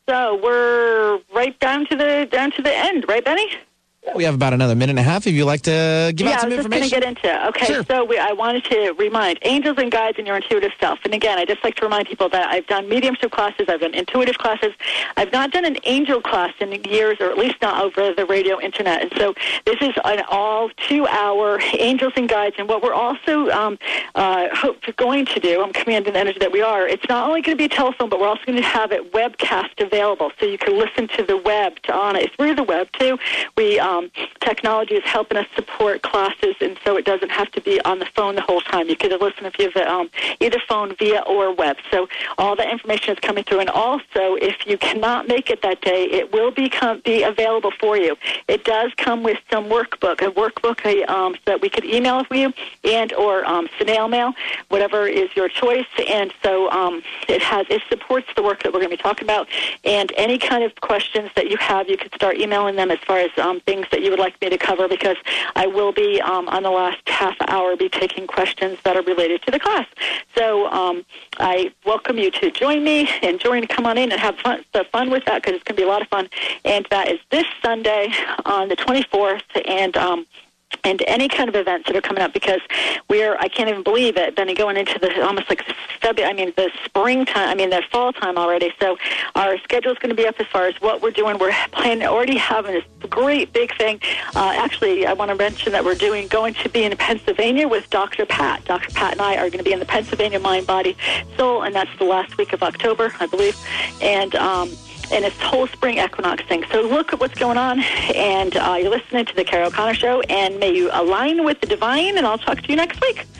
so we're right down to the down to the end, right, Benny? We have about another minute and a half if you'd like to give yeah, out some I was information. just going to get into it. Okay, Sure. so we, I wanted to remind angels and guides in your intuitive self. And again, I just like to remind people that I've done mediumship classes, I've done intuitive classes. I've not done an angel class in years, or at least not over the radio internet. And so this is an all two-hour angels and guides. And what we're also um, uh, hope going to do, I'm commanding the energy that we are, it's not only going to be a telephone, but we're also going to have it webcast available. So you can listen to the web, to on it through the web, too. We um, technology is helping us support classes, and so it doesn't have to be on the phone the whole time. You can listen if you have um, either phone, via, or web. So all that information is coming through. And also, if you cannot make it that day, it will become, be available for you. It does come with some workbook, a workbook a, um, so that we could email for you, and or um, snail mail, whatever is your choice. And so um, it has it supports the work that we're going to be talking about. And any kind of questions that you have, you could start emailing them as far as um, things that you would like me to cover, because I will be um, on the last half hour be taking questions that are related to the class. So um, I welcome you to join me and join, come on in and have fun, so fun with that, because it's going to be a lot of fun. And that is this Sunday on the twenty-fourth, and um, and any kind of events that are coming up, because we're, I can't even believe it, Benny, going into the almost like February, I mean, the springtime, I mean, the fall time already. So our schedule is going to be up as far as what we're doing. We're planning, already having this great big thing. Uh, actually, I want to mention that we're doing, going to be in Pennsylvania with Doctor Pat. Doctor Pat and I are going to be in the Pennsylvania Mind, Body, Soul, and that's the last week of October, I believe. And, um, and it's whole spring equinox thing. So look at what's going on, and uh, you're listening to the Carol O'Connor Show, and may you align with the divine, and I'll talk to you next week.